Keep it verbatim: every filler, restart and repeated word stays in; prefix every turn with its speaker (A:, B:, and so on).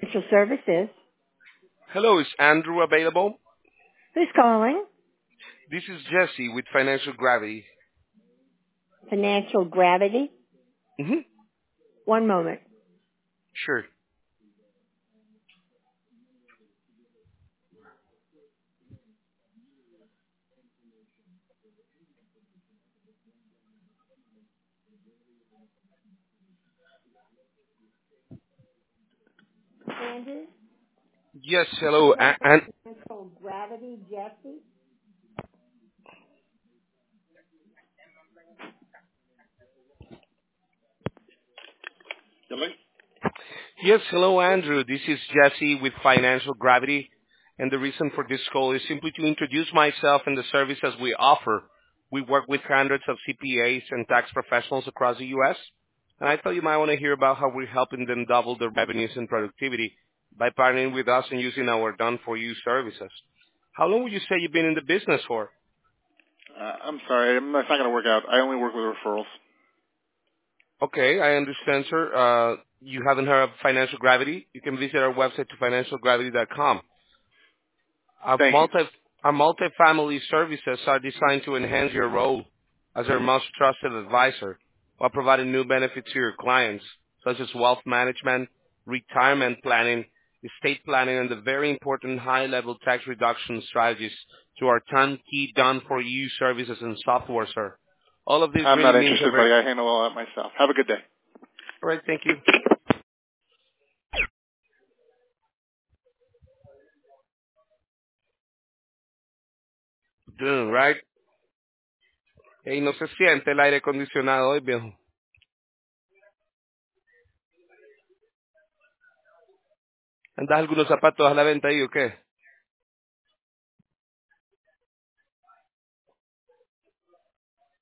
A: Financial Services.
B: Hello, is Andrew available?
A: Who's calling?
B: This is Jesse with Financial Gravity.
A: Financial Gravity?
B: Mm-hmm.
A: One moment.
B: Sure.
A: Andrew?
B: Yes, hello. A- and
A: Financial Gravity, Jesse?
C: Hello?
B: yes, hello, Andrew. This is Jesse with Financial Gravity, and the reason for this call is simply to introduce myself and the services we offer. We work with hundreds of C P As and tax professionals across the U S, and I thought you might want to hear about how we're helping them double their revenues and productivity by partnering with us and using our done-for-you services. How long would you say you've been in the business for?
C: Uh, I'm sorry, I'm- that's not going to work out. I only work with referrals.
B: Okay, I understand, sir. Uh, you haven't heard of Financial Gravity? You can visit our website to financial gravity dot com. Our
C: Thank you.
B: multi our multi-family services are designed to enhance your role as our most trusted advisor while providing new benefits to your clients, such as wealth management, retirement planning, estate planning, and the very important high-level tax reduction strategies to our turnkey done-for-you services and software, sir. All of this
C: I'm
B: really
C: not
B: means a
C: interested,
B: very...
C: buddy. I handle all that myself. Have a good day.
B: All right, thank you. Doing right. Hey, no se siente el aire acondicionado hoy, viejo. ¿Andas algunos zapatos a la venta ahí o qué?